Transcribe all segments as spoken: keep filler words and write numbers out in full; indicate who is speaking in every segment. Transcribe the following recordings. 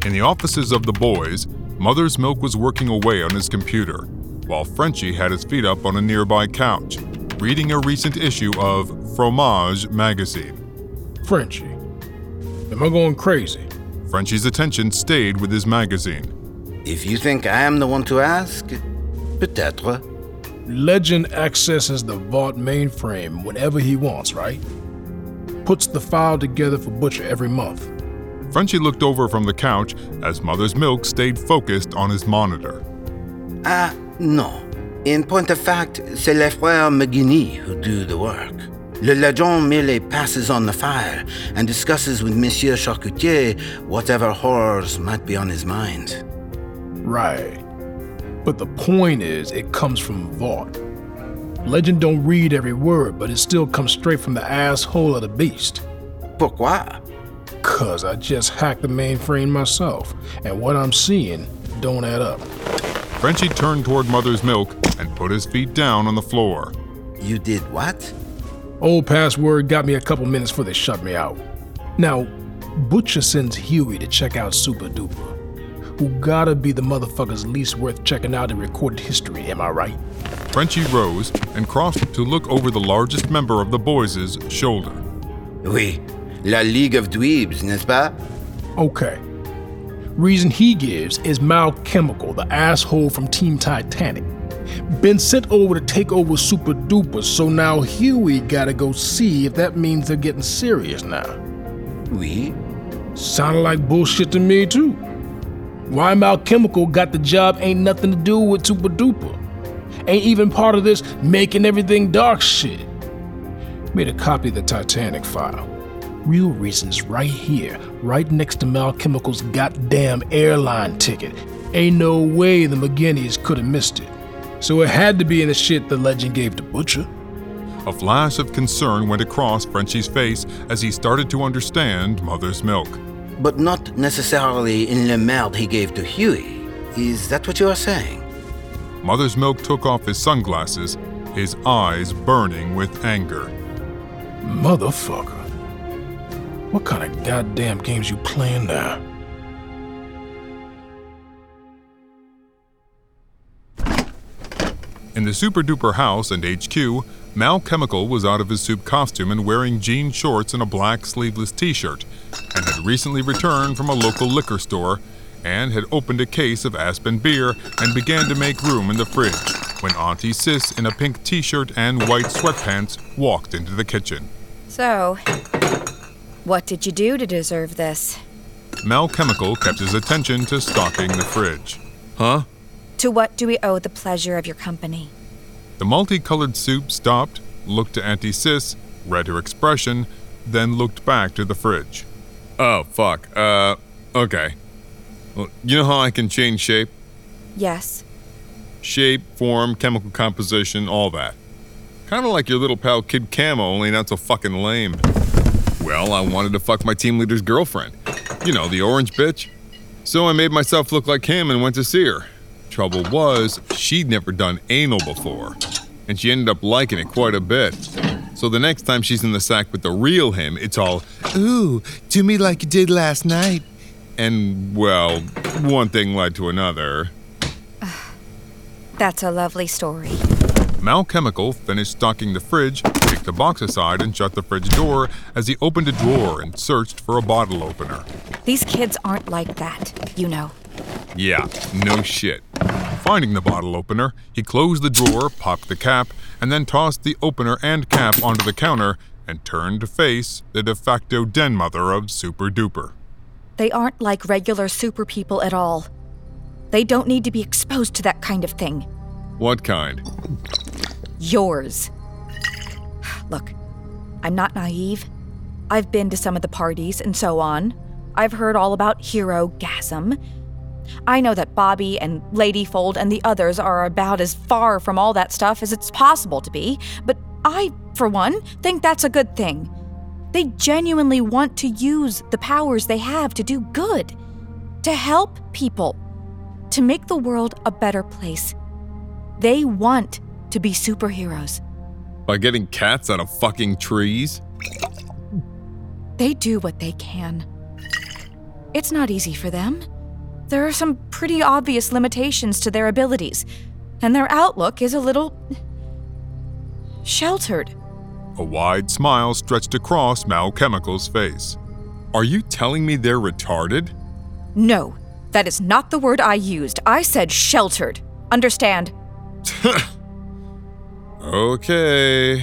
Speaker 1: In the offices of the boys, Mother's Milk was working away on his computer, while Frenchie had his feet up on a nearby couch, reading a recent issue of Fromage magazine.
Speaker 2: Frenchie, am I going crazy?
Speaker 1: Frenchie's attention stayed with his magazine.
Speaker 3: If you think I am the one to ask, peut-être.
Speaker 2: Legend accesses the Vault mainframe whenever he wants, right? Puts the file together for Butcher every month.
Speaker 1: Frenchie looked over from the couch as Mother's Milk stayed focused on his monitor.
Speaker 3: Ah, uh, no. In point of fact, c'est les frères McGinney who do the work. Le Legend merely passes on the file and discusses with Monsieur Charcutier whatever horrors might be on his mind.
Speaker 2: Right. But the point is, it comes from Vault. Legend don't read every word, but it still comes straight from the asshole of the beast.
Speaker 3: Pourquoi?
Speaker 2: Cause I just hacked the mainframe myself, and what I'm seeing don't add up.
Speaker 1: Frenchie turned toward Mother's Milk and put his feet down on the floor.
Speaker 3: You did what?
Speaker 2: Old password got me a couple minutes before they shut me out. Now, Butcher sends Huey to check out Super Duper, who gotta be the motherfucker's least worth checking out in recorded history, am I right?
Speaker 1: Frenchie rose and crossed to look over the largest member of the boys' shoulder.
Speaker 3: Oui, la League of Dweebs, n'est-ce pas?
Speaker 2: Okay. Reason he gives is Mal Chemical, the asshole from Team Titanic. Been sent over to take over Super Duper, so now Huey gotta go see if that means they're getting serious now.
Speaker 3: Oui.
Speaker 2: Sounded like bullshit to me too. Why Mal Chemical got the job ain't nothing to do with Super Duper. Ain't even part of this making everything dark shit. Made a copy of the Titanic file. Real reasons right here, right next to Mal Chemical's goddamn airline ticket. Ain't no way the McGinneys could have missed it. So it had to be in the shit the Legend gave to Butcher.
Speaker 1: A flash of concern went across Frenchie's face as he started to understand Mother's Milk.
Speaker 3: But not necessarily in le merde he gave to Huey. Is that what you are saying?
Speaker 1: Mother's Milk took off his sunglasses, his eyes burning with anger.
Speaker 2: Motherfucker. What kind of goddamn games you playing now?
Speaker 1: In the Super Duper house and H Q, Mal Chemical was out of his soup costume and wearing jean shorts and a black sleeveless t-shirt, and had recently returned from a local liquor store and had opened a case of Aspen beer and began to make room in the fridge when Auntie Sis in a pink t-shirt and white sweatpants walked into the kitchen.
Speaker 4: So, what did you do to deserve this?
Speaker 1: Mal Chemical kept his attention to stocking the fridge.
Speaker 5: Huh?
Speaker 4: To what do we owe the pleasure of your company?
Speaker 1: The multicolored soup stopped, looked to Auntie Sis, read her expression, then looked back to the fridge.
Speaker 5: Oh, fuck. Uh, okay. Well, you know how I can change shape?
Speaker 4: Yes.
Speaker 5: Shape, form, chemical composition, all that. Kind of like your little pal Kid Camo, only not so fucking lame. Well, I wanted to fuck my team leader's girlfriend. You know, the orange bitch. So I made myself look like him and went to see her. Trouble was, she'd never done anal before, and she ended up liking it quite a bit. So the next time she's in the sack with the real him, it's all, ooh, do me like you did last night. And, well, one thing led to another.
Speaker 4: That's a lovely story.
Speaker 1: Mal Chemical finished stocking the fridge, kicked the box aside, and shut the fridge door as he opened a drawer and searched for a bottle opener.
Speaker 4: These kids aren't like that, you know.
Speaker 1: Yeah, no shit. Finding the bottle opener, he closed the drawer, popped the cap, and then tossed the opener and cap onto the counter and turned to face the de facto den mother of Super Duper.
Speaker 4: They aren't like regular super people at all. They don't need to be exposed to that kind of thing.
Speaker 5: What kind?
Speaker 4: Yours. Look, I'm not naive. I've been to some of the parties and so on. I've heard all about hero-gasm. I know that Bobby and Ladyfold and the others are about as far from all that stuff as it's possible to be, but I, for one, think that's a good thing. They genuinely want to use the powers they have to do good, to help people, to make the world a better place. They want to be superheroes.
Speaker 5: By getting cats out of fucking trees?
Speaker 4: They do what they can. It's not easy for them. There are some pretty obvious limitations to their abilities, and their outlook is a little sheltered.
Speaker 1: A wide smile stretched across Mal Chemical's face.
Speaker 5: Are you telling me they're retarded?
Speaker 4: No, that is not the word I used. I said sheltered. Understand?
Speaker 5: Okay.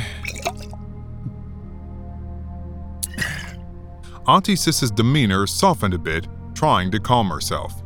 Speaker 1: Auntie Sis's demeanor softened a bit, trying to calm herself.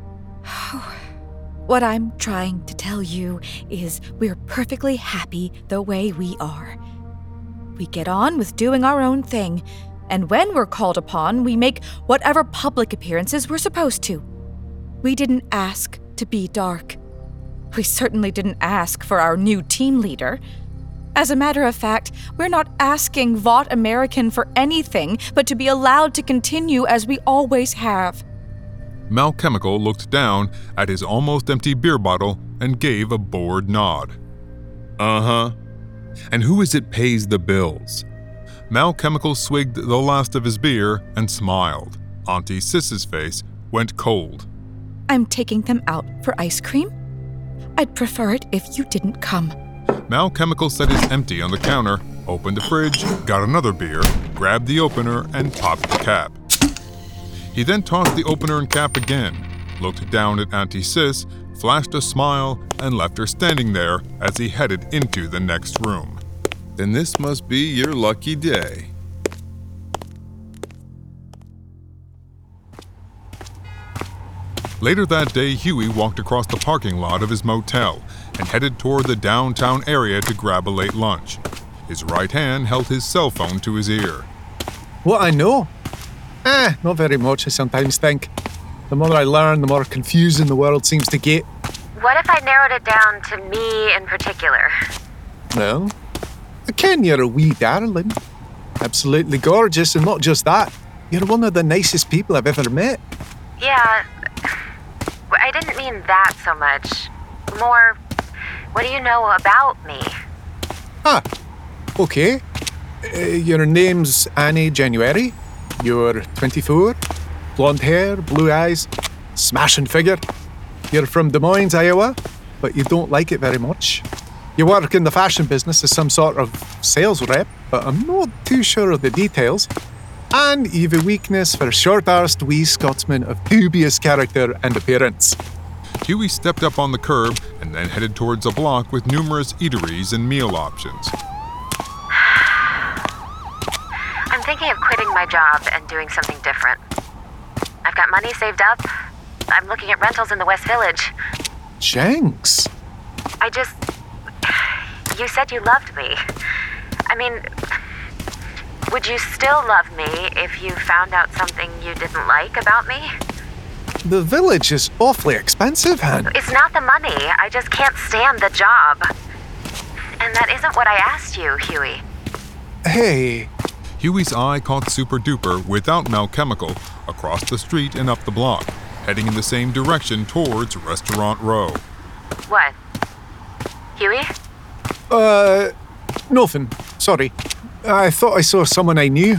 Speaker 4: What I'm trying to tell you is we're perfectly happy the way we are. We get on with doing our own thing, and when we're called upon, we make whatever public appearances we're supposed to. We didn't ask to be dark. We certainly didn't ask for our new team leader. As a matter of fact, we're not asking Vought American for anything but to be allowed to continue as we always have.
Speaker 1: Mal Chemical looked down at his almost empty beer bottle and gave a bored nod.
Speaker 5: Uh-huh. And who is it pays the bills?
Speaker 1: Mal Chemical swigged the last of his beer and smiled. Auntie Sis's face went cold.
Speaker 4: I'm taking them out for ice cream. I'd prefer it if you didn't come.
Speaker 1: Mal Chemical set his empty on the counter, opened the fridge, got another beer, grabbed the opener, and popped the cap. He then tossed the opener and cap again, looked down at Auntie Sis, flashed a smile, and left her standing there as he headed into the next room.
Speaker 5: Then this must be your lucky day.
Speaker 1: Later that day, Huey walked across the parking lot of his motel and headed toward the downtown area to grab a late lunch. His right hand held his cell phone to his ear.
Speaker 6: What I know? Eh, not very much, I sometimes think. The more I learn, the more confusing the world seems to get.
Speaker 7: What if I narrowed it down to me in particular?
Speaker 6: Well, I ken you're a wee darling. Absolutely gorgeous, and not just that. You're one of the nicest people I've ever met.
Speaker 7: Yeah, I didn't mean that so much. More, what do you know about me?
Speaker 6: Ah, okay. Uh, your name's Annie January. You're twenty-four. Blonde hair, blue eyes, smashing figure. You're from Des Moines, Iowa, but you don't like it very much. You work in the fashion business as some sort of sales rep, but I'm not too sure of the details. And you've a weakness for short-arsed wee Scotsmen of dubious character and appearance.
Speaker 1: Huey stepped up on the curb and then headed towards a block with numerous eateries and meal options.
Speaker 7: I'm thinking of quitting my job and doing something different. I've got money saved up. I'm looking at rentals in the West Village.
Speaker 6: Jenks.
Speaker 7: I just... You said you loved me. I mean... Would you still love me if you found out something you didn't like about me?
Speaker 6: The village is awfully expensive, Han.
Speaker 7: It's not the money. I just can't stand the job. And that isn't what I asked you, Huey.
Speaker 6: Hey.
Speaker 1: Huey's eye caught Super Duper without Mal Chemical across the street and up the block, heading in the same direction towards Restaurant Row.
Speaker 7: What? Huey?
Speaker 6: Uh, nothing. Sorry. I thought I saw someone I knew.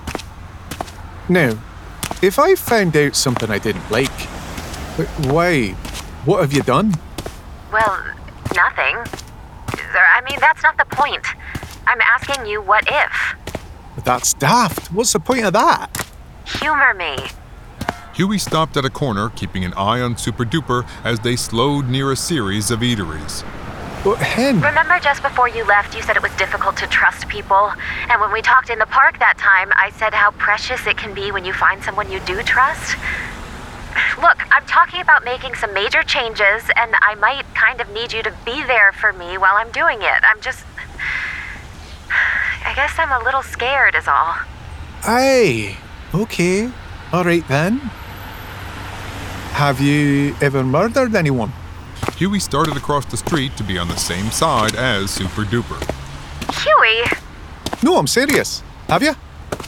Speaker 6: Now, if I found out something I didn't like, why? What have you done?
Speaker 7: Well, nothing. I mean, that's not the point. I'm asking you what if.
Speaker 6: That's daft. What's the point of that?
Speaker 7: Humor me.
Speaker 1: Huey stopped at a corner, keeping an eye on Super Duper as they slowed near a series of eateries.
Speaker 6: But Hen...
Speaker 7: Remember just before you left, you said it was difficult to trust people? And when we talked in the park that time, I said how precious it can be when you find someone you do trust? Look, I'm talking about making some major changes, and I might kind of need you to be there for me while I'm doing it. I'm just... I guess I'm a little scared is all.
Speaker 6: Aye, okay. All right then. Have you ever murdered anyone?
Speaker 1: Huey started across the street to be on the same side as Super Duper.
Speaker 7: Huey!
Speaker 6: No, I'm serious. Have you?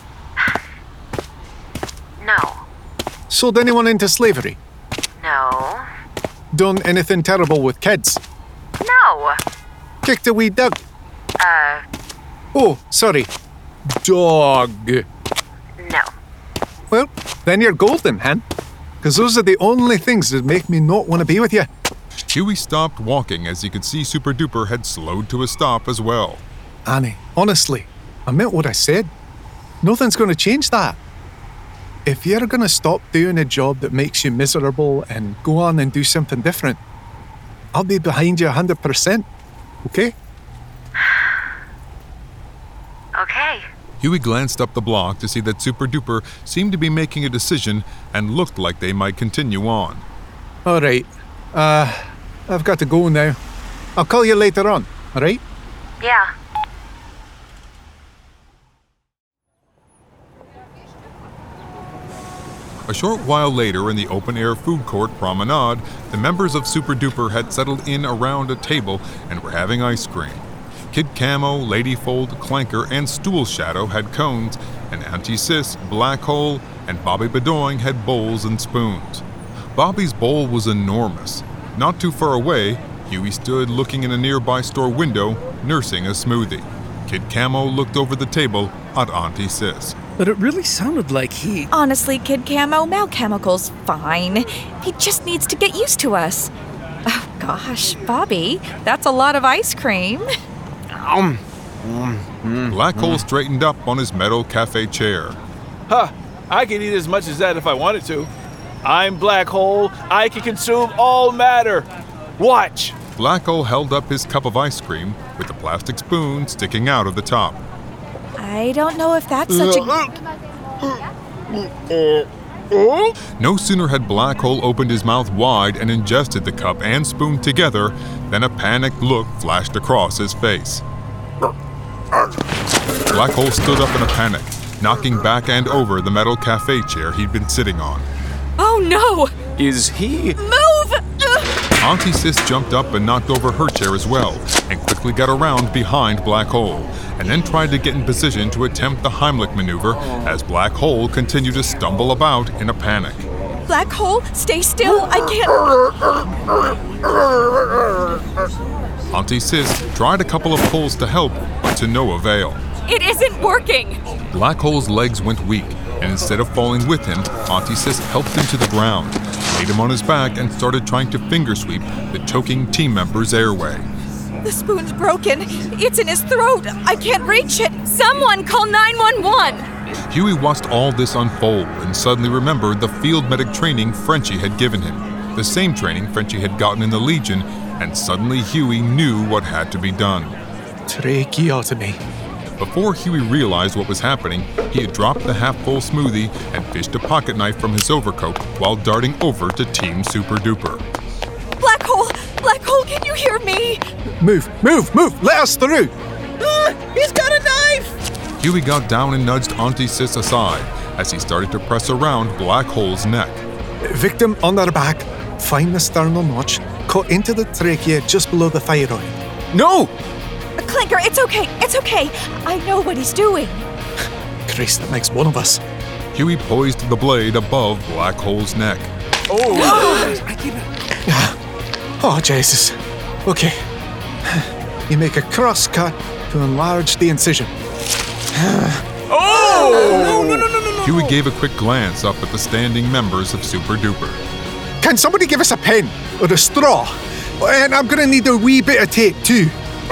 Speaker 7: No.
Speaker 6: Sold anyone into slavery?
Speaker 7: No.
Speaker 6: Done anything terrible with kids?
Speaker 7: No.
Speaker 6: Kicked a wee dog?
Speaker 7: Uh...
Speaker 6: Oh, sorry. Dog.
Speaker 7: No.
Speaker 6: Well, then you're golden, Hen. because those are the only things that make me not want to be with you.
Speaker 1: Huey stopped walking as he could see Super Duper had slowed to a stop as well.
Speaker 6: Annie, honestly, I meant what I said. Nothing's going to change that. If you're going to stop doing a job that makes you miserable and go on and do something different, I'll be behind you one hundred percent, okay?
Speaker 7: Okay.
Speaker 1: Huey glanced up the block to see that Super Duper seemed to be making a decision and looked like they might continue on.
Speaker 6: All right. Uh, I've got to go now. I'll call you later on, all right?
Speaker 7: Yeah.
Speaker 1: A short while later in the open-air food court promenade, the members of Super Duper had settled in around a table and were having ice cream. Kid Camo, Ladyfold, Clanker, and Stool Shadow had cones, and Auntie Sis, Black Hole, and Bobby Bedoing had bowls and spoons. Bobby's bowl was enormous. Not too far away, Huey stood looking in a nearby store window, nursing a smoothie. Kid Camo looked over the table at Auntie Sis.
Speaker 8: But it really sounded like he...
Speaker 4: Honestly, Kid Camo, Mal Chemical's fine. He just needs to get used to us. Oh, gosh, Bobby, that's a lot of ice cream.
Speaker 1: Black Hole straightened up on his metal cafe chair.
Speaker 9: Huh, I can eat as much as that if I wanted to. I'm Black Hole. I can consume all matter. Watch.
Speaker 1: Black Hole held up his cup of ice cream with the plastic spoon sticking out of the top.
Speaker 4: I don't know if that's such a...
Speaker 1: No sooner had Black Hole opened his mouth wide and ingested the cup and spoon together than a panicked look flashed across his face. Black Hole stood up in a panic, knocking back and over the metal cafe chair he'd been sitting on.
Speaker 10: Oh no!
Speaker 9: Is he...
Speaker 10: Move!
Speaker 1: Auntie Sis jumped up and knocked over her chair as well, and quickly got around behind Black Hole, and then tried to get in position to attempt the Heimlich maneuver as Black Hole continued to stumble about in a panic.
Speaker 4: Black Hole, stay still. I
Speaker 1: can't... Auntie Sis tried a couple of pulls to help, but to no avail.
Speaker 10: It isn't working!
Speaker 1: Black Hole's legs went weak, and instead of falling with him, Auntie Sis helped him to the ground, laid him on his back, and started trying to finger sweep the choking team member's airway.
Speaker 4: The spoon's broken. It's in his throat. I can't reach it.
Speaker 10: Someone call nine one one!
Speaker 1: Huey watched all this unfold and suddenly remembered the field medic training Frenchie had given him, the same training Frenchie had gotten in the Legion, and suddenly Huey knew what had to be done.
Speaker 6: Tracheotomy.
Speaker 1: Before Huey realized what was happening, he had dropped the half-full smoothie and fished a pocket knife from his overcoat while darting over to Team Super Duper.
Speaker 4: Black Hole! Black Hole, can you hear me?
Speaker 6: Move, move, move! Let us through!
Speaker 8: Ah, he's got a knife!
Speaker 1: Huey got down and nudged Auntie Sis aside as he started to press around Black Hole's neck.
Speaker 6: Victim on their back, find the sternal notch, cut into the trachea just below the thyroid.
Speaker 9: No!
Speaker 4: Clanker, it's okay, it's okay. I know what he's doing.
Speaker 6: Christ, that makes one of us.
Speaker 1: Huey poised the blade above Black Hole's neck.
Speaker 9: Oh!
Speaker 6: Oh, Jesus. Okay. You make a cross cut to enlarge the incision.
Speaker 9: Oh!
Speaker 8: No, no, no, no, no, no.
Speaker 1: Huey gave a quick glance up at the standing members of Super Duper.
Speaker 6: Can somebody give us a pen or a straw? And I'm gonna need a wee bit of tape too.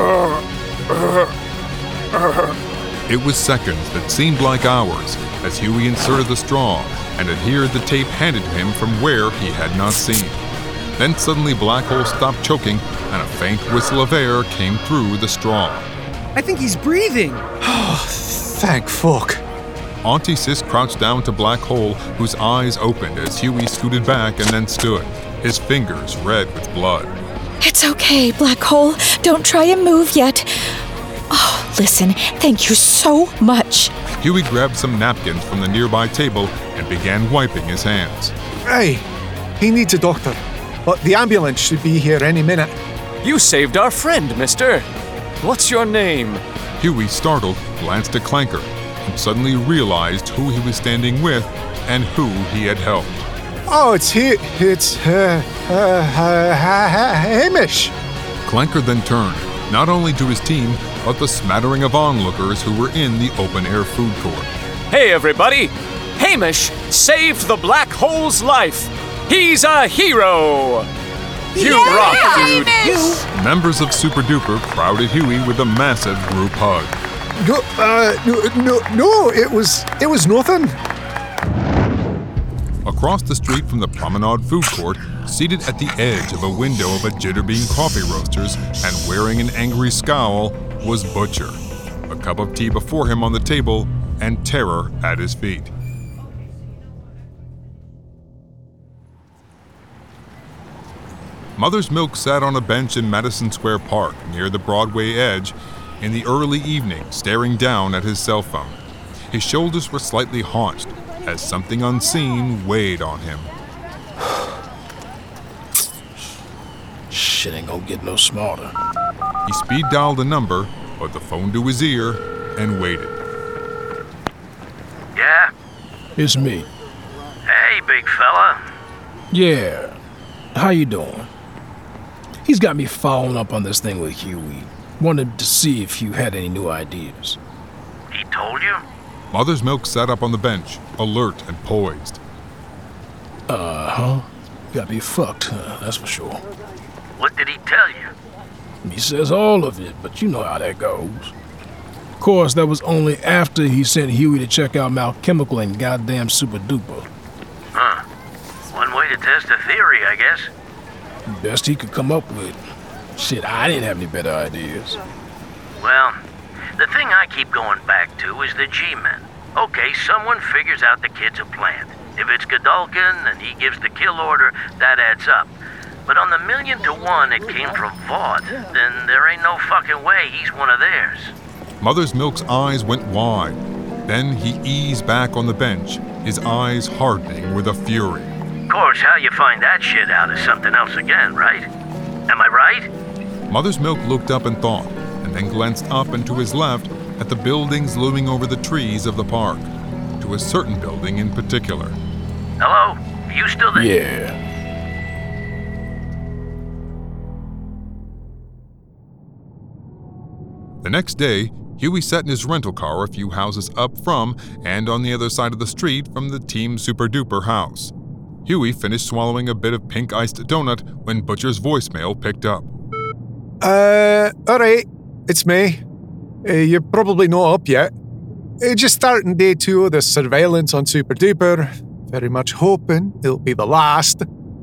Speaker 1: It was seconds that seemed like hours as Huey inserted the straw and adhered the tape handed to him from where he had not seen. Then suddenly Black Hole stopped choking and a faint whistle of air came through the straw.
Speaker 8: I think he's breathing.
Speaker 6: Oh, thank fuck.
Speaker 1: Auntie Sis crouched down to Black Hole, whose eyes opened as Huey scooted back and then stood, his fingers red with blood.
Speaker 4: It's okay, Black Hole. Don't try and move yet. Oh, listen, thank you so much.
Speaker 1: Huey grabbed some napkins from the nearby table and began wiping his hands.
Speaker 6: Hey, he needs a doctor, but the ambulance should be here any minute.
Speaker 11: You saved our friend, mister. What's your name?
Speaker 1: Huey, startled, glanced at Clanker and suddenly realized who he was standing with and who he had helped.
Speaker 6: Oh, it's he. It's uh, uh, uh, Hamish.
Speaker 1: Clanker then turned, not only to his team, but the smattering of onlookers who were in the open-air food court.
Speaker 11: Hey, everybody! Hamish saved the black hole's life. He's a hero. You rock, dude.
Speaker 1: Members of Super Duper crowded Huey with a massive group hug.
Speaker 6: No, uh, no, no, no, it was, it was nothing.
Speaker 1: Across the street from the Promenade Food Court, seated at the edge of a window of a Jitterbean Coffee Roasters and wearing an angry scowl, was Butcher. A cup of tea before him on the table and terror at his feet. Mother's Milk sat on a bench in Madison Square Park near the Broadway edge in the early evening, staring down at his cell phone. His shoulders were slightly haunched as something unseen weighed on him.
Speaker 2: Shit ain't gonna get no smarter.
Speaker 1: He speed dialed a number, put the phone to his ear, and waited.
Speaker 12: Yeah?
Speaker 2: It's me.
Speaker 12: Hey, big fella.
Speaker 2: Yeah. How you doing? He's got me following up on this thing with Huey. Wanted to see if you had any new ideas.
Speaker 12: He told you?
Speaker 1: Mother's Milk sat up on the bench, alert and poised.
Speaker 2: Uh-huh. Got me fucked, uh, that's for sure.
Speaker 12: What did he tell you?
Speaker 2: He says all of it, but you know how that goes. Of course, that was only after he sent Huey to check out Mal Chemical and goddamn Super Duper.
Speaker 12: Huh. One way to test a theory, I guess.
Speaker 2: Best he could come up with. Shit, I didn't have any better ideas.
Speaker 12: Well, the thing I keep going back to is the G-Men. Okay, someone figures out the kid's a plant. If it's Godolkin and he gives the kill order, that adds up. But on the million to one it came from Vought, then there ain't no fucking way he's one of theirs.
Speaker 1: Mother's Milk's eyes went wide. Then he eased back on the bench, his eyes hardening with a fury.
Speaker 12: Of course, how you find that shit out is something else again, right? Am I right?
Speaker 1: Mother's Milk looked up and thought, and then glanced up and to his left at the buildings looming over the trees of the park, to a certain building in particular.
Speaker 12: Hello? Are you still there?
Speaker 2: Yeah.
Speaker 1: The next day, Huey sat in his rental car a few houses up from and on the other side of the street from the Team Super Duper house. Huey finished swallowing a bit of pink iced donut when Butcher's voicemail picked up.
Speaker 6: Uh, alright, it's me. Uh, you're probably not up yet. Uh, just starting day two of the surveillance on Super Duper. Very much hoping it'll be the last.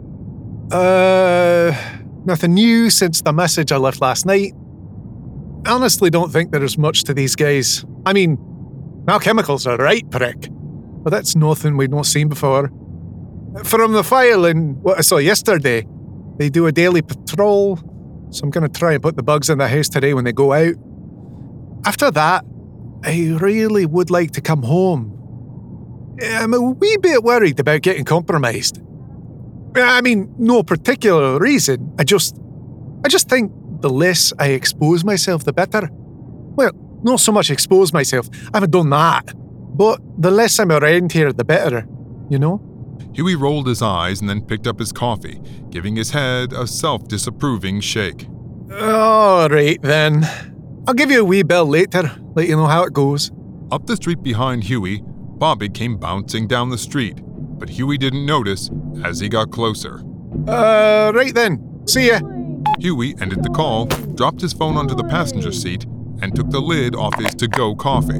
Speaker 6: Uh, nothing new since the message I left last night. I honestly don't think there's much to these guys. I mean, Mal Chemical's a right prick, but that's nothing we've not seen before. From the file in what I saw yesterday, they do a daily patrol, so I'm going to try and put the bugs in the house today when they go out. After that, I really would like to come home. I'm a wee bit worried about getting compromised. I mean, no particular reason. I just, I just think the less I expose myself, the better. Well, not so much expose myself. I haven't done that. But the less I'm around here, the better, you know?
Speaker 1: Huey rolled his eyes and then picked up his coffee, giving his head a self-disapproving shake.
Speaker 6: All right, then. I'll give you a wee bell later, let you know how it goes.
Speaker 1: Up the street behind Huey, Bobby came bouncing down the street, but Huey didn't notice as he got closer.
Speaker 6: Uh, right then. See ya.
Speaker 1: Huey ended the call, dropped his phone onto the passenger seat, and took the lid off his to-go coffee.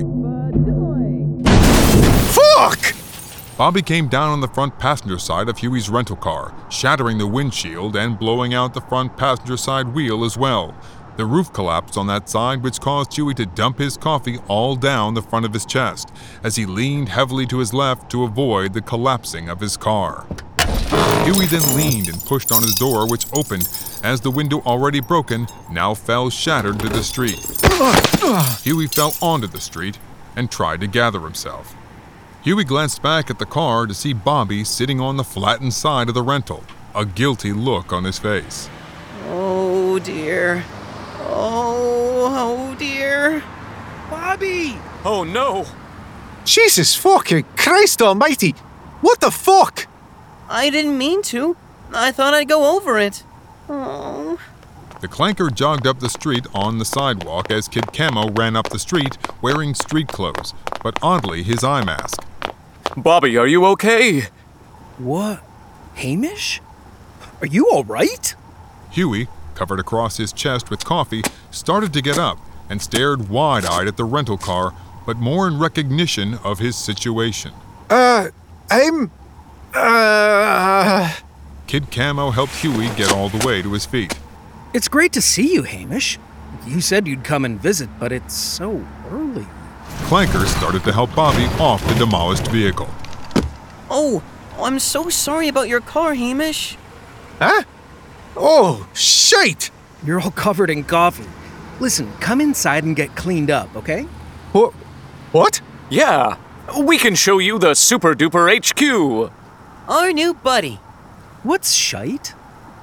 Speaker 6: Fuck!
Speaker 1: Bobby came down on the front passenger side of Huey's rental car, shattering the windshield and blowing out the front passenger side wheel as well. The roof collapsed on that side, which caused Huey to dump his coffee all down the front of his chest as he leaned heavily to his left to avoid the collapsing of his car. Huey then leaned and pushed on his door, which opened as the window already broken now fell shattered to the street. Huey fell onto the street and tried to gather himself. Huey glanced back at the car to see Bobby sitting on the flattened side of the rental, a guilty look on his face.
Speaker 8: Oh, dear. Oh, oh, dear. Bobby!
Speaker 11: Oh, no!
Speaker 6: Jesus fucking Christ almighty! What the fuck?
Speaker 8: I didn't mean to. I thought I'd go over it. Oh.
Speaker 1: The clanker jogged up the street on the sidewalk as Kid Camo ran up the street wearing street clothes, but oddly his eye mask.
Speaker 11: Bobby, are you okay?
Speaker 8: What? Hamish? Are you all right?
Speaker 1: Huey, covered across his chest with coffee, started to get up and stared wide-eyed at the rental car, but more in recognition of his situation.
Speaker 6: Uh, I'm... Uh...
Speaker 1: Kid Camo helped Huey get all the way to his feet.
Speaker 8: It's great to see you, Hamish. You said you'd come and visit, but it's so early.
Speaker 1: Clanker started to help Bobby off the demolished vehicle.
Speaker 8: Oh, I'm so sorry about your car, Hamish.
Speaker 6: Huh? Oh, shite!
Speaker 8: You're all covered in coffee. Listen, come inside and get cleaned up, okay?
Speaker 6: What? What?
Speaker 11: Yeah, we can show you the Super Duper H Q.
Speaker 8: Our new buddy. What's shite?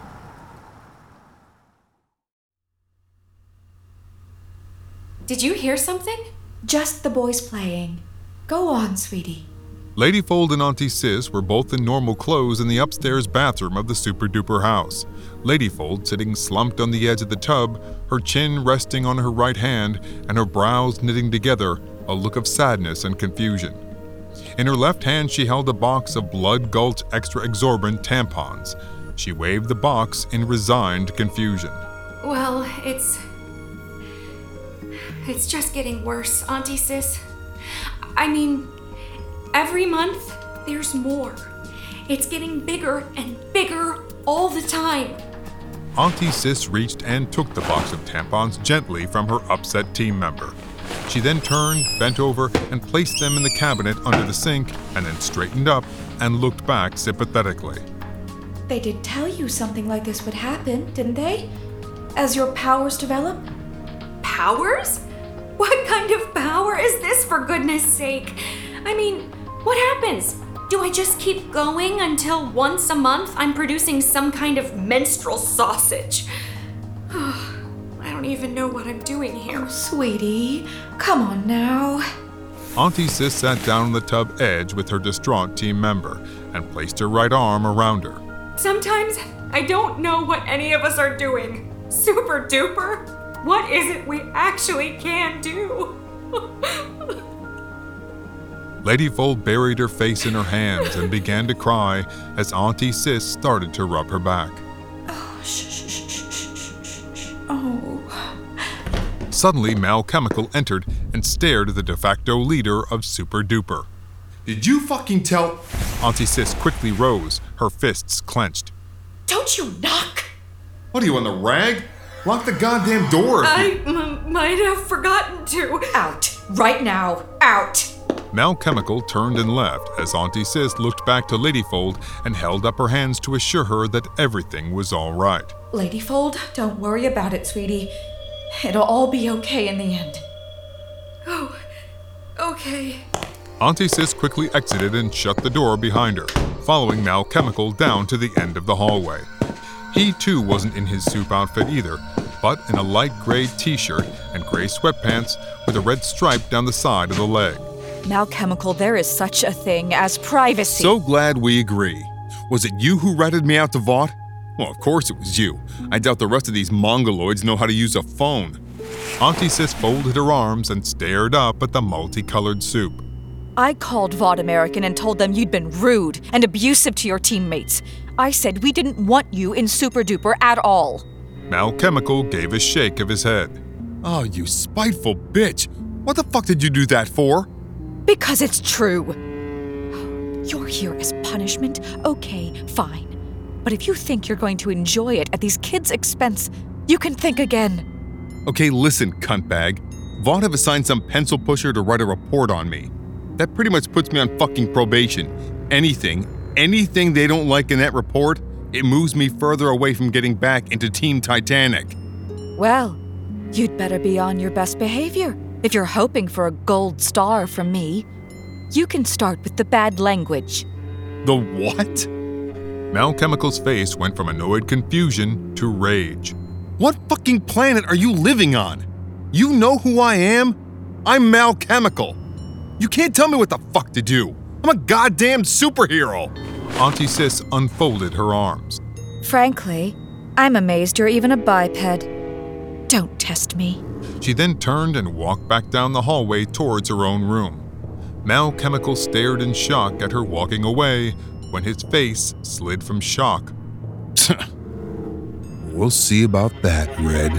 Speaker 10: Did you hear something?
Speaker 4: Just the boys playing. Go on, sweetie.
Speaker 1: Ladyfold and Auntie Sis were both in normal clothes in the upstairs bathroom of the Super Duper house. Ladyfold sitting slumped on the edge of the tub, her chin resting on her right hand and her brows knitting together, a look of sadness and confusion. In her left hand she held a box of Blood Gulch Extra Absorbent tampons. She waved the box in resigned confusion.
Speaker 10: Well, it's... It's just getting worse, Auntie Sis. I mean, every month, there's more. It's getting bigger and bigger all the time.
Speaker 1: Auntie Sis reached and took the box of tampons gently from her upset team member. She then turned, bent over, and placed them in the cabinet under the sink, and then straightened up and looked back sympathetically.
Speaker 4: They did tell you something like this would happen, didn't they? As your powers develop?
Speaker 10: Powers? What kind of power is this, for goodness sake? I mean, what happens? Do I just keep going until once a month I'm producing some kind of menstrual sausage? I don't even know what I'm doing here.
Speaker 4: Oh, sweetie, come on now.
Speaker 1: Auntie Sis sat down on the tub edge with her distraught team member and placed her right arm around her.
Speaker 10: Sometimes I don't know what any of us are doing. Super duper? What is it we actually can do?
Speaker 1: Ladyfold buried her face in her hands and began to cry as Auntie Sis started to rub her back.
Speaker 4: Oh, shh, shh, shh, shh, shh, shh. Oh.
Speaker 1: Suddenly, Mal Chemical entered and stared at the de facto leader of Super Duper.
Speaker 5: Did you fucking tell...
Speaker 1: Auntie Sis quickly rose, her fists clenched.
Speaker 4: Don't you knock!
Speaker 5: What are you, on the rag? Lock the goddamn door.
Speaker 10: I m- might have forgotten to.
Speaker 4: Out. Right now. Out.
Speaker 1: Mal Chemical turned and left as Auntie Sis looked back to Ladyfold and held up her hands to assure her that everything was all right.
Speaker 4: Ladyfold, don't worry about it, sweetie. It'll all be okay in the end.
Speaker 10: Oh, okay.
Speaker 1: Auntie Sis quickly exited and shut the door behind her, following Mal Chemical down to the end of the hallway. He too wasn't in his soup outfit either, but in a light gray t-shirt and gray sweatpants with a red stripe down the side of the leg.
Speaker 4: Mal Chemical, there is such a thing as privacy.
Speaker 5: So glad we agree. Was it you who ratted me out to Vought? Well, of course it was you. I doubt the rest of these mongoloids know how to use a phone.
Speaker 1: Auntie Sis folded her arms and stared up at the multicolored soup.
Speaker 4: I called Vought American and told them you'd been rude and abusive to your teammates. I said we didn't want you in Super Duper at all.
Speaker 1: Mal Chemical gave a shake of his head.
Speaker 5: Oh, you spiteful bitch. What the fuck did you do that for?
Speaker 4: Because it's true. You're here as punishment? Okay, fine. But if you think you're going to enjoy it at these kids' expense, you can think again.
Speaker 5: Okay, listen, cuntbag. Vought have assigned some pencil pusher to write a report on me. That pretty much puts me on fucking probation. Anything, anything they don't like in that report, it moves me further away from getting back into Team Titanic.
Speaker 4: Well, you'd better be on your best behavior if you're hoping for a gold star from me. You can start with the bad language.
Speaker 5: The what?
Speaker 1: Mal Chemical's face went from annoyed confusion to rage.
Speaker 5: What fucking planet are you living on? You know who I am? I'm Mal Chemical. You can't tell me what the fuck to do. I'm a goddamn superhero.
Speaker 1: Auntie Sis unfolded her arms.
Speaker 4: Frankly, I'm amazed you're even a biped. Don't test me.
Speaker 1: She then turned and walked back down the hallway towards her own room. Mal Chemical stared in shock at her walking away when his face slid from shock.
Speaker 13: We'll see about that, Red.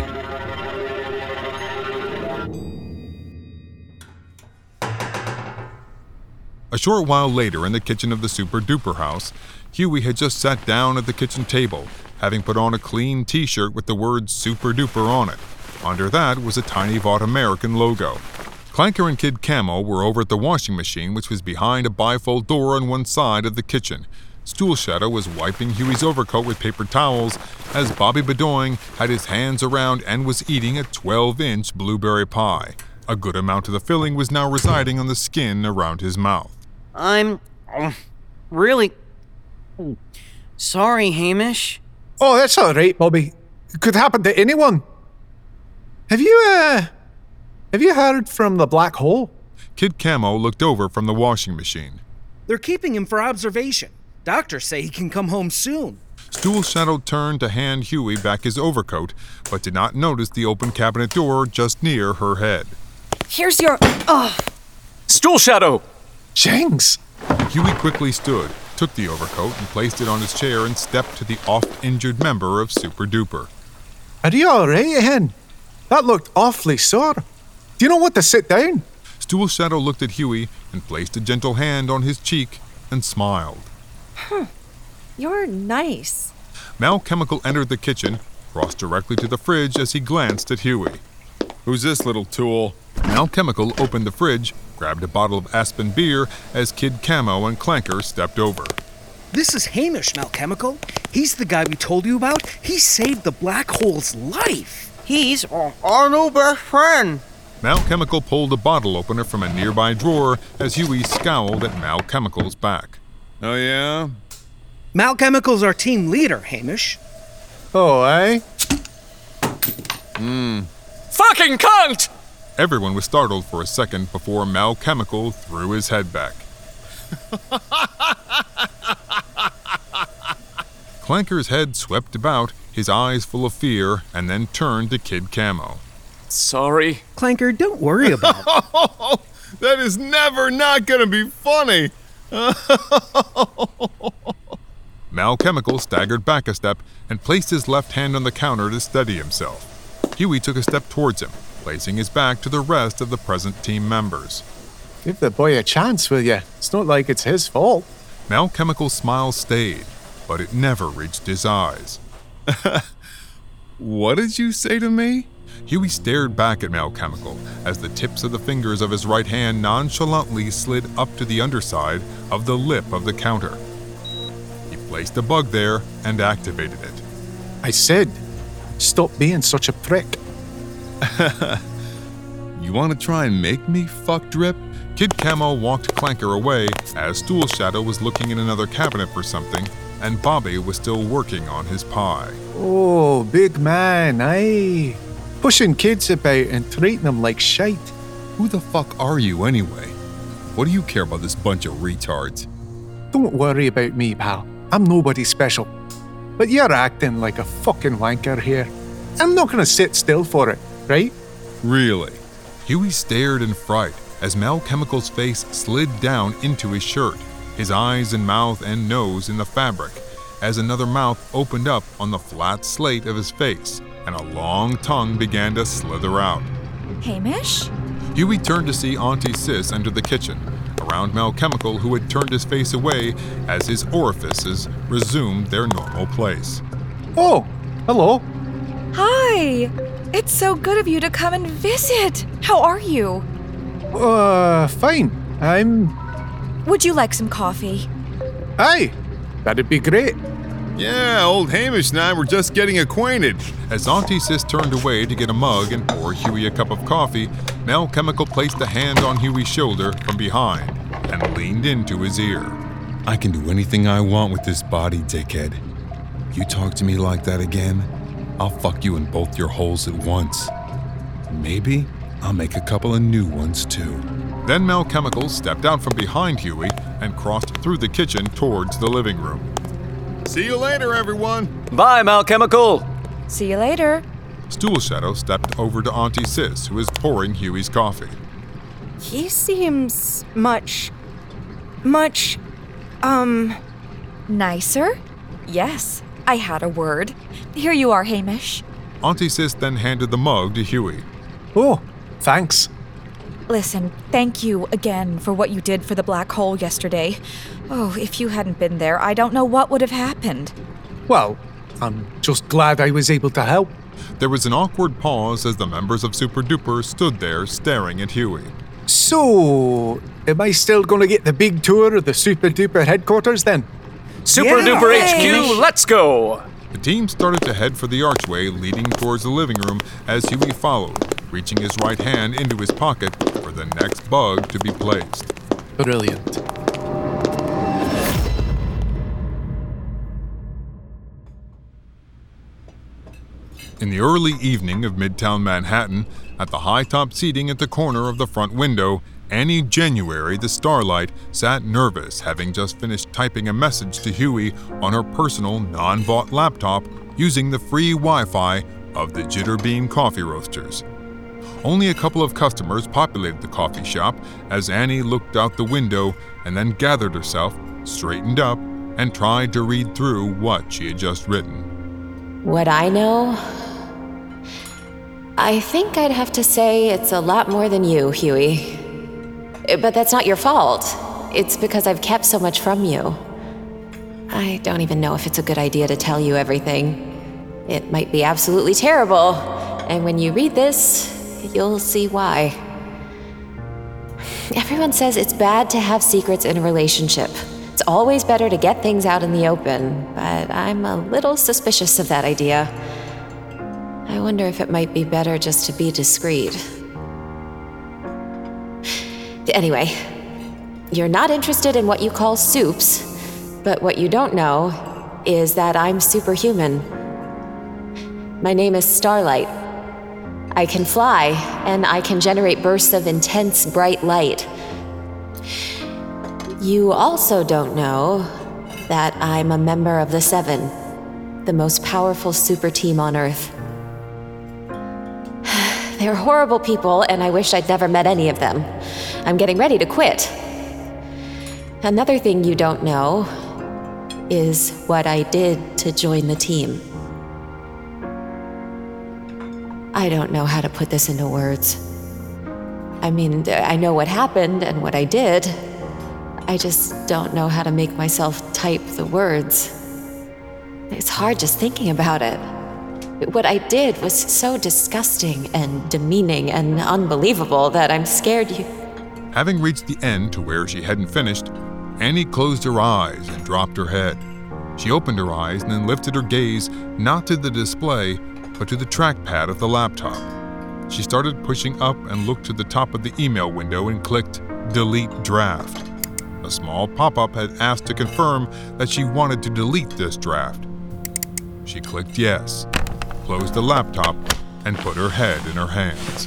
Speaker 1: A short while later, in the kitchen of the Super Duper house, Huey had just sat down at the kitchen table, having put on a clean t-shirt with the word Super Duper on it. Under that was a tiny Vought American logo. Clanker and Kid Camo were over at the washing machine, which was behind a bifold door on one side of the kitchen. Stool Shadow was wiping Huey's overcoat with paper towels as Bobby Bedoin had his hands around and was eating a twelve-inch blueberry pie. A good amount of the filling was now residing on the skin around his mouth.
Speaker 14: I'm uh, really sorry, Hamish.
Speaker 6: Oh, that's all right, Bobby. It could happen to anyone. Have you, uh, have you heard from the Black Hole?
Speaker 1: Kid Camo looked over from the washing machine.
Speaker 8: They're keeping him for observation. Doctors say he can come home soon.
Speaker 1: Stool Shadow turned to hand Huey back his overcoat, but did not notice the open cabinet door just near her head.
Speaker 4: Here's your... Ugh.
Speaker 11: Stool Shadow!
Speaker 6: Jinx!
Speaker 1: Huey quickly stood, took the overcoat and placed it on his chair and stepped to the oft-injured member of Super Duper.
Speaker 6: Are you all right, Hen? That looked awfully sore. Do you know what to sit down?
Speaker 1: Stool Shadow looked at Huey and placed a gentle hand on his cheek and smiled.
Speaker 15: Huh. You're nice.
Speaker 1: Mal Chemical entered the kitchen, crossed directly to the fridge as he glanced at Huey.
Speaker 5: Who's this little tool?
Speaker 1: Mal Chemical opened the fridge, grabbed a bottle of Aspen beer as Kid Camo and Clanker stepped over.
Speaker 8: This is Hamish, Mal Chemical. He's the guy we told you about. He saved the Black Hole's life.
Speaker 14: He's our new best friend.
Speaker 1: Mal Chemical pulled a bottle opener from a nearby drawer as Huey scowled at Mal Chemical's back.
Speaker 5: Oh, yeah?
Speaker 8: Mal Chemical's our team leader, Hamish.
Speaker 6: Oh, eh?
Speaker 1: Hmm.
Speaker 11: Fucking cunt!
Speaker 1: Everyone was startled for a second before Mal Chemical threw his head back. Clanker's head swept about, his eyes full of fear, and then turned to Kid Camo.
Speaker 11: Sorry.
Speaker 8: Clanker, don't worry about it.
Speaker 5: That is never not gonna be funny.
Speaker 1: Mal Chemical staggered back a step and placed his left hand on the counter to steady himself. Huey took a step towards him, placing his back to the rest of the present team members.
Speaker 6: Give the boy a chance, will you? It's not like it's his fault.
Speaker 1: Mal Chemical's smile stayed, but it never reached his eyes.
Speaker 5: What did you say to me?
Speaker 1: Huey stared back at Mal Chemical as the tips of the fingers of his right hand nonchalantly slid up to the underside of the lip of the counter. He placed a bug there and activated it.
Speaker 6: I said, stop being such a prick.
Speaker 5: You want to try and make me fuck Drip?
Speaker 1: Kid Camo walked Clanker away as Stool Shadow was looking in another cabinet for something, and Bobby was still working on his pie.
Speaker 6: Oh, big man, aye. Pushing kids about and treating them like shite.
Speaker 5: Who the fuck are you anyway? What do you care about this bunch of retards?
Speaker 6: Don't worry about me, pal. I'm nobody special. But you're acting like a fucking wanker here. I'm not gonna sit still for it, right?
Speaker 5: Really?
Speaker 1: Huey stared in fright as Mal Chemical's face slid down into his shirt, his eyes and mouth and nose in the fabric, as another mouth opened up on the flat slate of his face, and a long tongue began to slither out.
Speaker 4: Hamish?
Speaker 1: Huey turned to see Auntie Sis enter the kitchen, around Mal Chemical, who had turned his face away as his orifices resumed their normal place.
Speaker 6: Oh, hello.
Speaker 4: Hi! It's so good of you to come and visit. How are you?
Speaker 6: Uh, fine. I'm...
Speaker 4: Would you like some coffee?
Speaker 6: Aye, that'd be great.
Speaker 5: Yeah, old Hamish and I were just getting acquainted.
Speaker 1: As Auntie Sis turned away to get a mug and pour Huey a cup of coffee, Mal Chemical placed a hand on Huey's shoulder from behind and leaned into his ear.
Speaker 13: I can do anything I want with this body, dickhead. You talk to me like that again, I'll fuck you in both your holes at once. Maybe I'll make a couple of new ones too.
Speaker 1: Then Mal Chemical stepped out from behind Huey and crossed through the kitchen towards the living room.
Speaker 5: See you later, everyone.
Speaker 11: Bye, Mal Chemical.
Speaker 4: See you later.
Speaker 1: Stool Shadow stepped over to Auntie Sis, who was pouring Huey's coffee.
Speaker 15: he seems much, much, um...
Speaker 4: Nicer? Yes, I had a word. Here you are, Hamish.
Speaker 1: Auntie Sis then handed the mug to Huey.
Speaker 6: Oh, thanks.
Speaker 4: Listen, thank you again for what you did for the black hole yesterday. Oh, if you hadn't been there, I don't know what would have happened.
Speaker 6: Well, I'm just glad I was able to help.
Speaker 1: There was an awkward pause as the members of Super Duper stood there staring at Huey.
Speaker 6: So, am I still going to get the big tour of the Super Duper headquarters then?
Speaker 11: Super
Speaker 6: Yeah.
Speaker 11: Duper H Q, let's go!
Speaker 1: The team started to head for the archway leading towards the living room as Huey followed, reaching his right hand into his pocket for the next bug to be placed.
Speaker 6: Brilliant.
Speaker 1: In the early evening of Midtown Manhattan, at the high-top seating at the corner of the front window, Annie January, the Starlight, sat nervous, having just finished typing a message to Huey on her personal non-vault laptop using the free Wi-Fi of the Jitterbean Coffee Roasters. Only a couple of customers populated the coffee shop as Annie looked out the window and then gathered herself, straightened up, and tried to read through what she had just written.
Speaker 16: What I know? I think I'd have to say it's a lot more than you, Huey. But that's not your fault. It's because I've kept so much from you. I don't even know if it's a good idea to tell you everything. It might be absolutely terrible, and when you read this, you'll see why. Everyone says it's bad to have secrets in a relationship. It's always better to get things out in the open, but I'm a little suspicious of that idea. I wonder if it might be better just to be discreet. Anyway, you're not interested in what you call soups, but what you don't know is that I'm superhuman. My name is Starlight. I can fly, and I can generate bursts of intense bright light. You also don't know that I'm a member of the Seven, the most powerful super team on Earth. They're horrible people, and I wish I'd never met any of them. I'm getting ready to quit. Another thing you don't know is what I did to join the team. I don't know how to put this into words. I mean, I know what happened and what I did. I just don't know how to make myself type the words. It's hard just thinking about it. What I did was so disgusting and demeaning and unbelievable that I'm scared you...
Speaker 1: Having reached the end to where she hadn't finished, Annie closed her eyes and dropped her head. She opened her eyes and then lifted her gaze not to the display, but to the trackpad of the laptop. She started pushing up and looked to the top of the email window and clicked Delete Draft. A small pop-up had asked to confirm that she wanted to delete this draft. She clicked yes, closed the laptop, and put her head in her hands.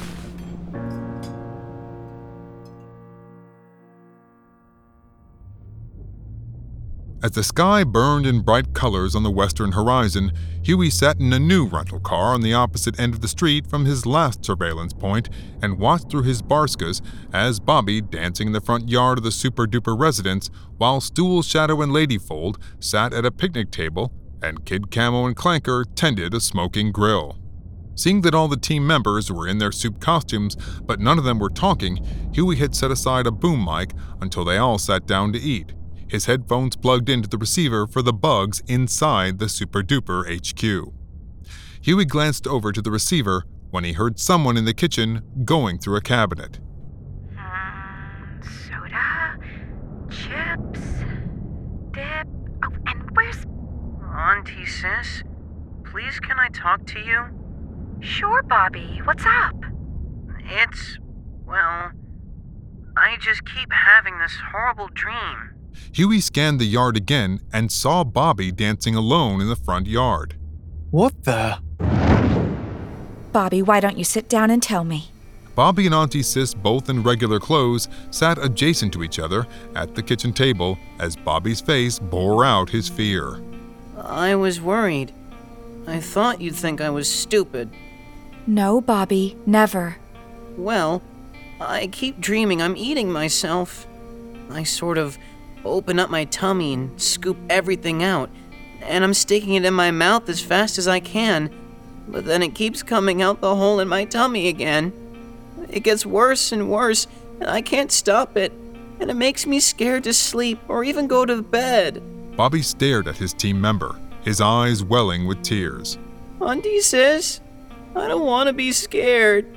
Speaker 1: As the sky burned in bright colors on the western horizon, Huey sat in a new rental car on the opposite end of the street from his last surveillance point and watched through his Barskas as Bobby dancing in the front yard of the Super Duper residence while Stool, Shadow, and Ladyfold sat at a picnic table and Kid Camo and Clanker tended a smoking grill. Seeing that all the team members were in their soup costumes, but none of them were talking, Huey had set aside a boom mic until they all sat down to eat, his headphones plugged into the receiver for the bugs inside the Super Duper H Q. Huey glanced over to the receiver when he heard someone in the kitchen going through a cabinet.
Speaker 7: Um, soda, chips, dip. Oh, and where's...
Speaker 14: Auntie Sis, please can I talk to you?
Speaker 7: Sure, Bobby. What's up?
Speaker 14: It's, well, I just keep having this horrible dream.
Speaker 1: Huey scanned the yard again and saw Bobby dancing alone in the front yard.
Speaker 6: What the?
Speaker 4: Bobby, why don't you sit down and tell me?
Speaker 1: Bobby and Auntie Sis, both in regular clothes, sat adjacent to each other at the kitchen table as Bobby's face bore out his fear.
Speaker 14: I was worried. I thought you'd think I was stupid.
Speaker 4: No, Bobby, never.
Speaker 14: Well, I keep dreaming I'm eating myself. I sort of open up my tummy and scoop everything out, and I'm sticking it in my mouth as fast as I can, but then it keeps coming out the hole in my tummy again. It gets worse and worse, and I can't stop it, and it makes me scared to sleep or even go to bed.
Speaker 1: Bobby stared at his team member, his eyes welling with tears.
Speaker 14: Auntie Sis, I don't want to be scared.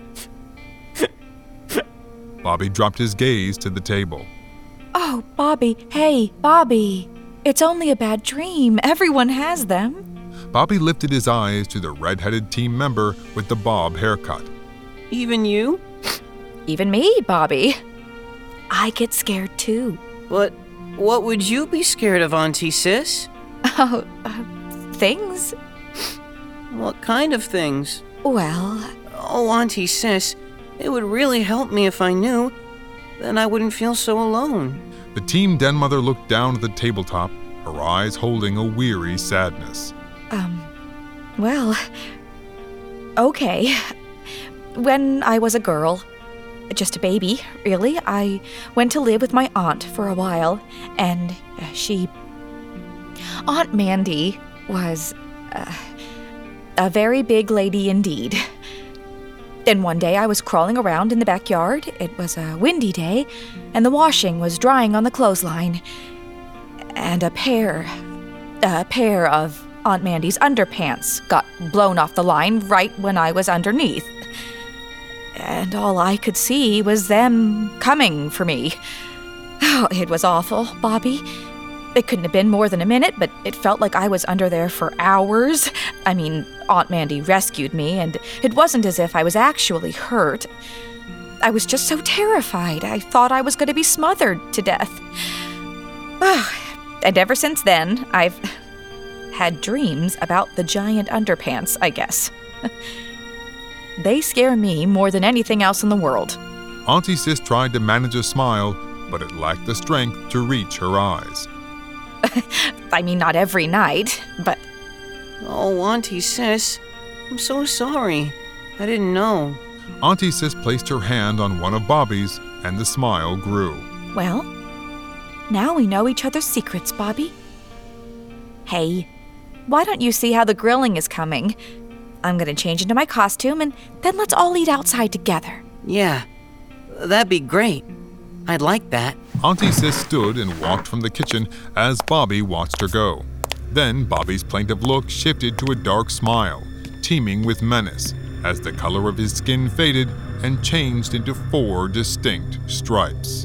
Speaker 1: Bobby dropped his gaze to the table.
Speaker 4: Oh, Bobby, hey, Bobby. It's only a bad dream. Everyone has them.
Speaker 1: Bobby lifted his eyes to the red-headed team member with the bob haircut.
Speaker 14: Even you?
Speaker 4: Even me, Bobby. I get scared too.
Speaker 14: But what would you be scared of, Auntie Sis?
Speaker 4: Oh, uh, things.
Speaker 14: What kind of things?
Speaker 4: Well...
Speaker 14: Oh, Auntie Sis, it would really help me if I knew. Then I wouldn't feel so alone.
Speaker 1: The team den mother looked down at the tabletop, her eyes holding a weary sadness.
Speaker 4: Um, well... Okay. When I was a girl, just a baby, really, I went to live with my aunt for a while, and she... Aunt Mandy was... Uh, a very big lady indeed. Then one day I was crawling around in the backyard. It was a windy day, and the washing was drying on the clothesline. And a pair, a pair of Aunt Mandy's underpants got blown off the line right when I was underneath. And all I could see was them coming for me. Oh, it was awful, Bobby. It couldn't have been more than a minute, but it felt like I was under there for hours. I mean, Aunt Mandy rescued me, and it wasn't as if I was actually hurt. I was just so terrified. I thought I was going to be smothered to death. And ever since then, I've had dreams about the giant underpants, I guess. They scare me more than anything else in the world.
Speaker 1: Auntie Sis tried to manage a smile, but it lacked the strength to reach her eyes.
Speaker 4: I mean, not every night, but...
Speaker 14: Oh, Auntie Sis, I'm so sorry. I didn't know.
Speaker 1: Auntie Sis placed her hand on one of Bobby's, and the smile grew.
Speaker 4: Well, now we know each other's secrets, Bobby. Hey, why don't you see how the grilling is coming? I'm gonna change into my costume, and then let's all eat outside together.
Speaker 14: Yeah, that'd be great. I'd like that.
Speaker 1: Auntie Sis stood and walked from the kitchen as Bobby watched her go. Then Bobby's plaintive look shifted to a dark smile, teeming with menace, as the color of his skin faded and changed into four distinct stripes.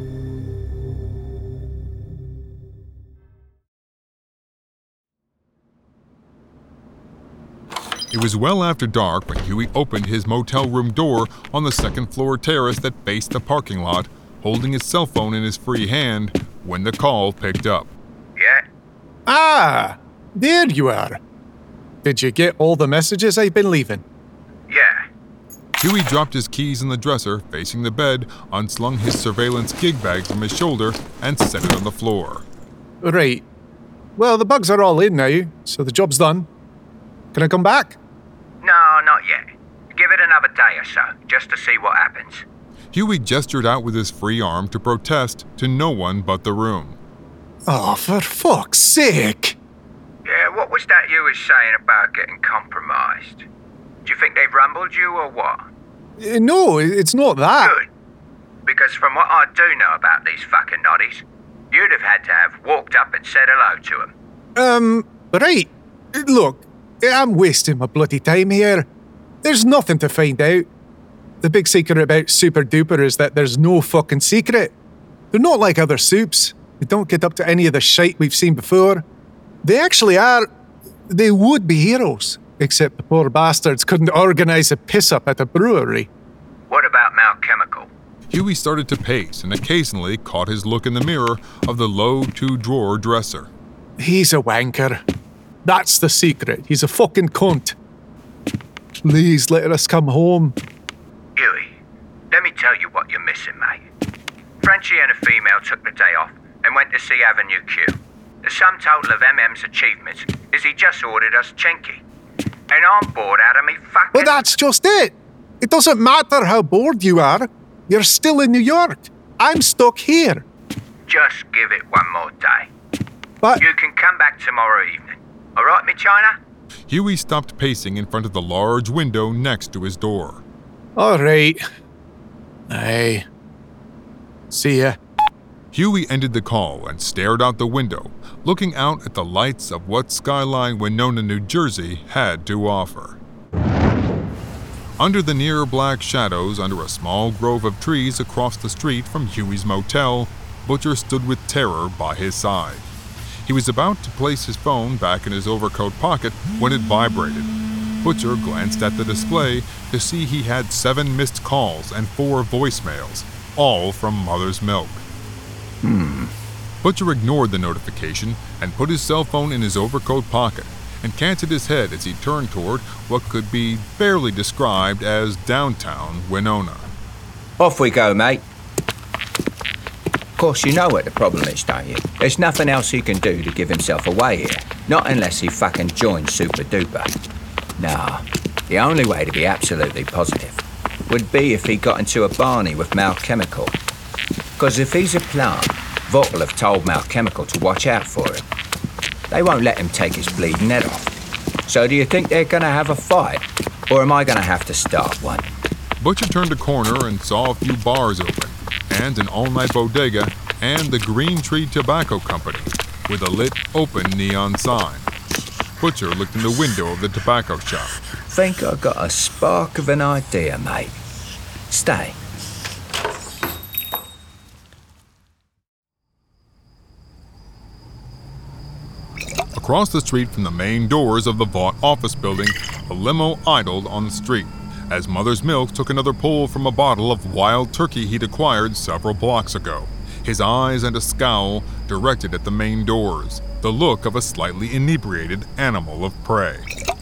Speaker 1: It was well after dark when Huey opened his motel room door on the second floor terrace that faced the parking lot, holding his cell phone in his free hand when the call picked up.
Speaker 6: Yeah? Ah, there you are. Did you get all the messages I've been leaving?
Speaker 12: Yeah.
Speaker 1: Huey dropped his keys in the dresser, facing the bed, unslung his surveillance gig bag from his shoulder, and set it on the floor.
Speaker 6: Right. Well, the bugs are all in now, so the job's done. Can I come back?
Speaker 12: No, not yet. Give it another day or so, just to see what happens.
Speaker 1: Huey gestured out with his free arm to protest to no one but the room.
Speaker 6: Oh, for fuck's sake!
Speaker 12: Yeah, what was that you was saying about getting compromised? Do you think they've rumbled you or what?
Speaker 6: Uh, no, it's not that.
Speaker 12: Good. Because from what I do know about these fucking noddies, you'd have had to have walked up and said hello to them.
Speaker 6: Um, right. Look, I'm wasting my bloody time here. There's nothing to find out. The big secret about Super Duper is that there's no fucking secret. They're not like other soups. They don't get up to any of the shite we've seen before. They actually are... They would be heroes, except the poor bastards couldn't organise a piss-up at a brewery.
Speaker 12: What about Mal Chemical?
Speaker 1: Huey started to pace and occasionally caught his look in the mirror of the low two-drawer dresser.
Speaker 6: He's a wanker. That's the secret. He's a fucking cunt. Please let us come home.
Speaker 12: Huey, let me tell you what you're missing, mate. Frenchie and a female took the day off and went to see Avenue Q. The sum total of M M's achievements is he just ordered us Chinky. And I'm bored out of me fucking...
Speaker 6: Well, that's just it. It doesn't matter how bored you are. You're still in New York. I'm stuck here.
Speaker 17: Just give it one more day.
Speaker 6: But
Speaker 17: you can come back tomorrow evening. All right, me China?
Speaker 1: Huey stopped pacing in front of the large window next to his door.
Speaker 6: All right. Hey. See ya.
Speaker 1: Huey ended the call and stared out the window, looking out at the lights of what Skyline Winona, New Jersey had to offer. Under the near black shadows under a small grove of trees across the street from Huey's motel, Butcher stood with terror by his side. He was about to place his phone back in his overcoat pocket when it vibrated. Butcher glanced at the display to see he had seven missed calls and four voicemails, all from Mother's Milk.
Speaker 17: Hmm.
Speaker 1: Butcher ignored the notification and put his cell phone in his overcoat pocket and canted his head as he turned toward what could be barely described as downtown Winona.
Speaker 17: Off we go, mate. Of course, you know what the problem is, don't you? There's nothing else he can do to give himself away here. Not unless he fucking joins Super Duper. Nah, the only way to be absolutely positive would be if he got into a Barney with Mal Chemical. Because if he's a plant, Vought will have told Mal Chemical to watch out for him. They won't let him take his bleeding head off. So do you think they're gonna have a fight? Or am I gonna have to start one?
Speaker 1: Butcher turned a corner and saw a few bars open, and an all-night bodega, and the Green Tree Tobacco Company, with a lit, open neon sign. Butcher looked in the window of the tobacco shop.
Speaker 17: Think I got a spark of an idea, mate. Stay.
Speaker 1: Across the street from the main doors of the Vought office building, a limo idled on the street, as Mother's Milk took another pull from a bottle of wild turkey he'd acquired several blocks ago, his eyes and a scowl directed at the main doors, the look of a slightly inebriated animal of prey.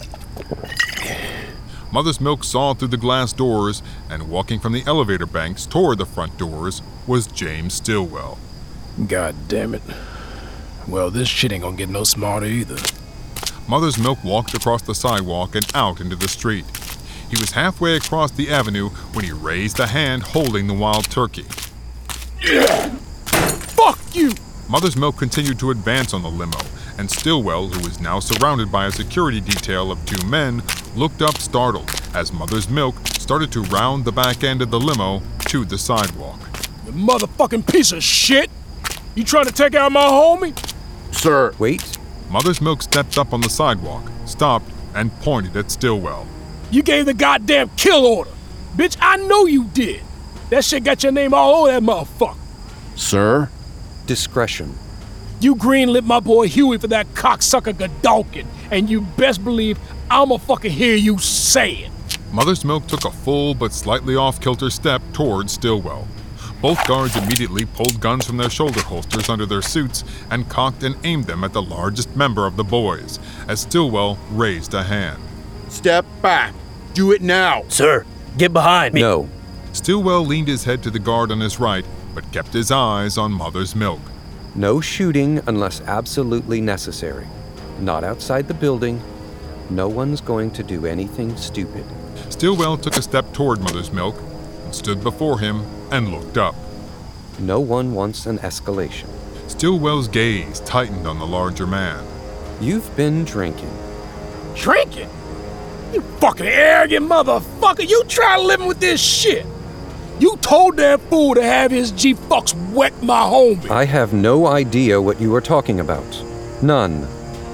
Speaker 1: Mother's Milk saw through the glass doors, and walking from the elevator banks toward the front doors was James Stillwell.
Speaker 2: God damn it. Well, this shit ain't gonna get no smarter either.
Speaker 1: Mother's Milk walked across the sidewalk and out into the street. He was halfway across the avenue when he raised a hand holding the wild turkey.
Speaker 2: Yeah. Fuck you!
Speaker 1: Mother's Milk continued to advance on the limo, and Stillwell, who was now surrounded by a security detail of two men, looked up startled as Mother's Milk started to round the back end of the limo to the sidewalk.
Speaker 2: You motherfucking piece of shit! You trying to take out my homie?
Speaker 17: Sir. Wait.
Speaker 1: Mother's Milk stepped up on the sidewalk, stopped, and pointed at Stillwell.
Speaker 2: You gave the goddamn kill order. Bitch, I know you did. That shit got your name all over that motherfucker.
Speaker 18: Sir? Discretion.
Speaker 2: You greenlit my boy Huey for that cocksucker Godolkin, and you best believe I'ma fucking hear you say it.
Speaker 1: Mother's Milk took a full but slightly off-kilter step towards Stillwell. Both guards immediately pulled guns from their shoulder holsters under their suits and cocked and aimed them at the largest member of the boys, as Stillwell raised a hand.
Speaker 18: Step back. Do it now.
Speaker 19: Sir, get behind me.
Speaker 18: No.
Speaker 1: Stillwell leaned his head to the guard on his right, but kept his eyes on Mother's Milk.
Speaker 18: No shooting unless absolutely necessary. Not outside the building. No one's going to do anything stupid.
Speaker 1: Stillwell took a step toward Mother's Milk and stood before him and looked up.
Speaker 18: No one wants an escalation.
Speaker 1: Stillwell's gaze tightened on the larger man.
Speaker 18: You've been drinking.
Speaker 2: Drinking? You fucking arrogant motherfucker! You try living with this shit! You told that fool to have his G-fucks wet my homie!
Speaker 18: I have no idea what you are talking about. None.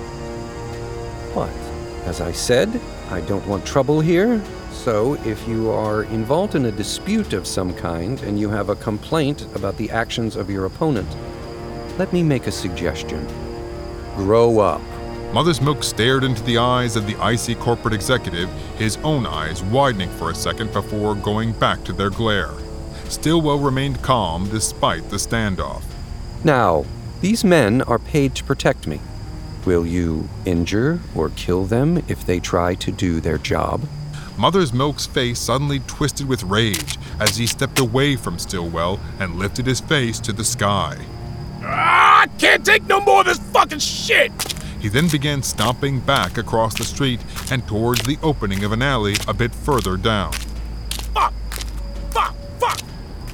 Speaker 18: What? As I said, I don't want trouble here. So, if you are involved in a dispute of some kind and you have a complaint about the actions of your opponent, let me make a suggestion. Grow up.
Speaker 1: Mother's Milk stared into the eyes of the icy corporate executive, his own eyes widening for a second before going back to their glare. Stillwell remained calm despite the standoff.
Speaker 18: Now, these men are paid to protect me. Will you injure or kill them if they try to do their job?
Speaker 1: Mother's Milk's face suddenly twisted with rage as he stepped away from Stillwell and lifted his face to the sky.
Speaker 2: Ah, I can't take no more of this fucking shit!
Speaker 1: He then began stomping back across the street and towards the opening of an alley a bit further down.
Speaker 2: Fuck! Fuck! Fuck!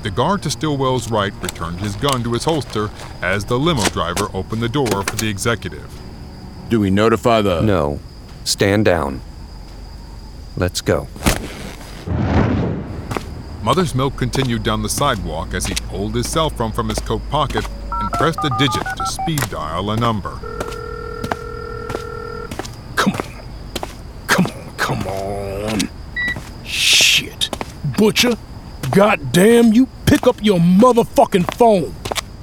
Speaker 1: The guard to Stillwell's right returned his gun to its holster as the limo driver opened the door for the executive.
Speaker 19: Do we notify the...
Speaker 18: No. Stand down. Let's go.
Speaker 1: Mother's Milk continued down the sidewalk as he pulled his cell phone from his coat pocket and pressed a digit to speed dial a number.
Speaker 2: Come on. Come on, come on. Shit. Butcher, goddamn you, pick up your motherfucking phone.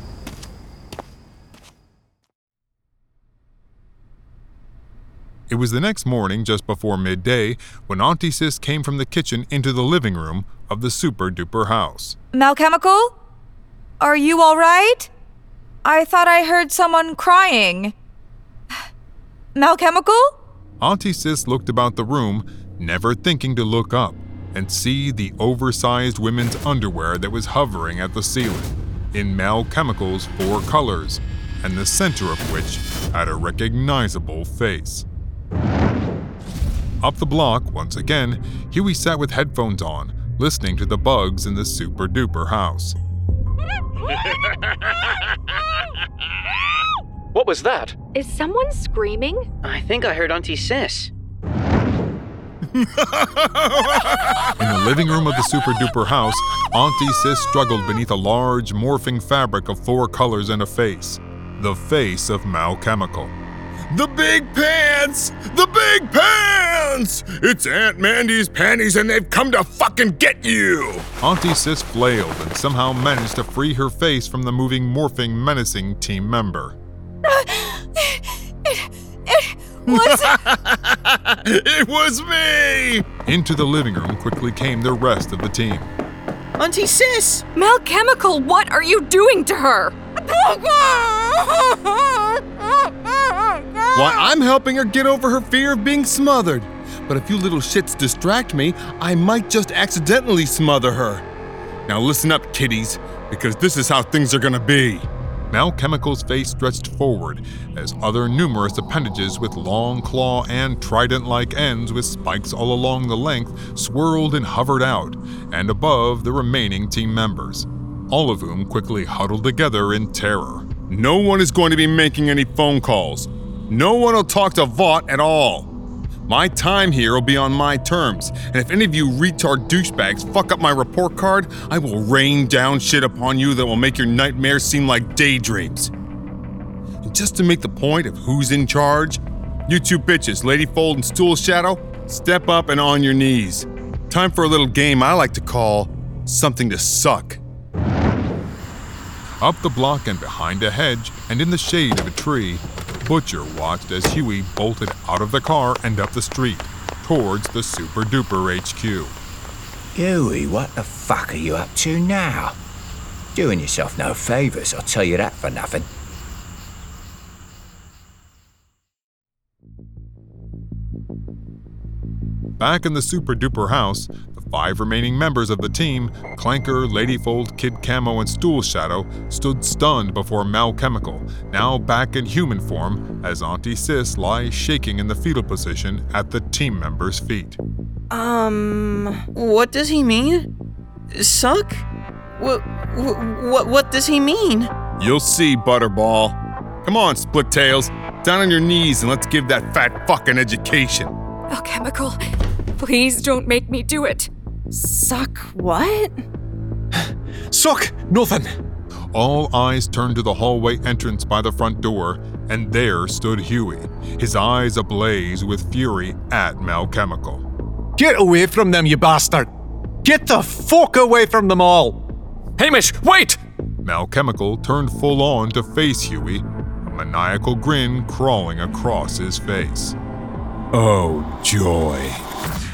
Speaker 1: It was the next morning, just before midday, when Auntie Sis came from the kitchen into the living room of the Super Duper house.
Speaker 4: Malchemical? Are you all right? I thought I heard someone crying. Malchemical?
Speaker 1: Auntie Sis looked about the room, never thinking to look up and see the oversized women's underwear that was hovering at the ceiling, in Malchemical's four colors, and the center of which had a recognizable face. Up the block, once again, Huey sat with headphones on, listening to the bugs in the Super Duper house.
Speaker 11: What was that?
Speaker 10: Is someone screaming?
Speaker 14: I think I heard Auntie Sis.
Speaker 1: In the living room of the Super Duper house, Auntie Sis struggled beneath a large, morphing fabric of four colors and a face. The face of Malchemical.
Speaker 5: The big pants! The big pants! It's Aunt Mandy's panties and they've come to fucking get you!
Speaker 1: Auntie Sis flailed and somehow managed to free her face from the moving, morphing, menacing team member.
Speaker 4: What's
Speaker 5: It was me!
Speaker 1: Into the living room quickly came the rest of the team.
Speaker 14: Auntie Sis!
Speaker 10: Malchemical, what are you doing to her?
Speaker 19: Why, I'm helping her get over her fear of being smothered. But if you little shits distract me, I might just accidentally smother her. Now listen up, kiddies, because this is how things are gonna be.
Speaker 1: Malchemical's face stretched forward as other numerous appendages with long claw and trident-like ends with spikes all along the length swirled and hovered out and above the remaining team members, all of whom quickly huddled together in terror.
Speaker 5: No one is going to be making any phone calls. No one will talk to Vought at all. My time here will be on my terms, and if any of you retard douchebags fuck up my report card, I will rain down shit upon you that will make your nightmares seem like daydreams. And just to make the point of who's in charge, you two bitches, Lady Fold and Stool Shadow, step up and on your knees. Time for a little game I like to call Something to Suck.
Speaker 1: Up the block and behind a hedge and in the shade of a tree, Butcher watched as Huey bolted out of the car and up the street, towards the Super Duper H Q.
Speaker 17: Huey, what the fuck are you up to now? Doing yourself no favours, I'll tell you that for nothing.
Speaker 1: Back in the Super Duper house, the five remaining members of the team, Clanker, Ladyfold, Kid Camo, and Stool Shadow, stood stunned before Malchemical, now back in human form, as Auntie Sis lies shaking in the fetal position at the team members' feet.
Speaker 14: Um... What does he mean? Suck? What, what, what does he mean?
Speaker 5: You'll see, Butterball. Come on, Split Tails. Down on your knees and let's give that fat fuck an education.
Speaker 10: Alchemical, please don't make me do it.
Speaker 15: Suck what?
Speaker 19: Suck nothing.
Speaker 1: All eyes turned to the hallway entrance by the front door, and there stood Huey, his eyes ablaze with fury at Malchemical.
Speaker 6: Get away from them, you bastard! Get the fuck away from them all!
Speaker 11: Hamish, wait!
Speaker 1: Malchemical turned full on to face Huey, a maniacal grin crawling across his face.
Speaker 13: Oh, joy.